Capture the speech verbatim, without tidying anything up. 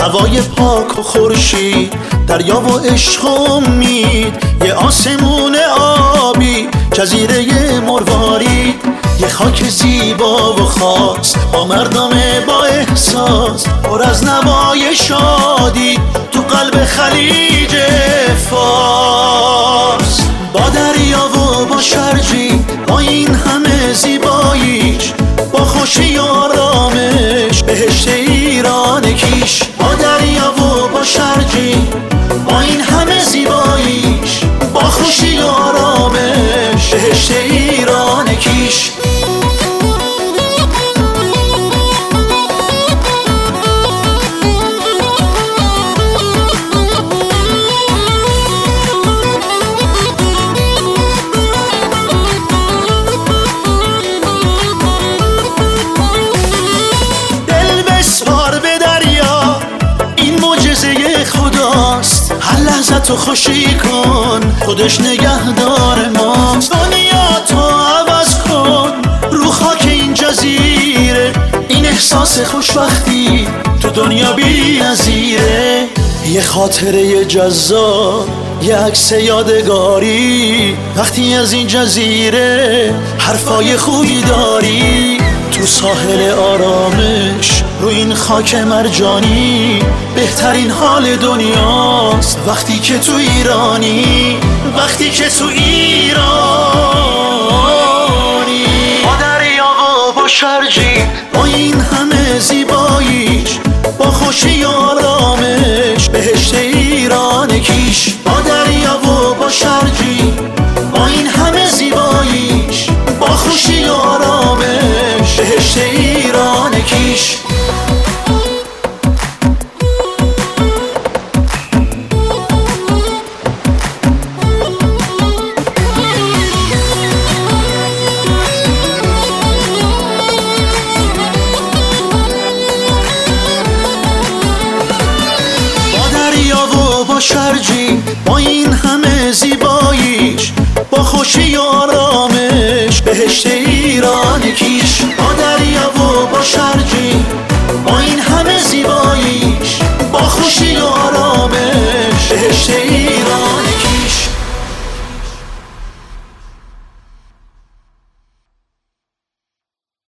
هوای پاک و خورشید، دریا و عشق و امید، یه آسمون آبی، جزیره مروارید، یه خاک زیبا و خاص با مردم با احساس، پر از نوای شادی تو قلب خلیج فارس. با دریا و با شرجی، با این همه زیباییش، با خوشی و آرامش، بهشت ایران کیش. با دریا و با شرجی، با این همه زیباییش، با خوشی و آرامش، بهشت ایران کیش. هر لحظه تو خوشی کن، خودش نگهدار ماست. دنیا تو عوض کن رو خاک این جزیره، این احساس خوشبختی تو دنیا بی نظیره. یه خاطره جذاب، یه عکس یادگاری، وقتی از این جزیره حرفای خوبی داری. تو ساحل آرامش رو این خاک مرجانی، بهترین حال دنیاست وقتی که تو ایرانی، وقتی که تو ایرانی. با دریا و با شرجی، با این همه زیباییش، با خوشی و آرامش، بهشت ایران کیش. با دریا و با شرجی، با این همه زیباییش، با خوشی و آرامش، بهشت ایران کیش. با دریا و با شرجی، با این